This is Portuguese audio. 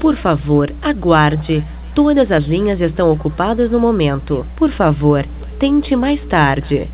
Por favor, aguarde. Todas as linhas estão ocupadas no momento. Por favor, tente mais tarde.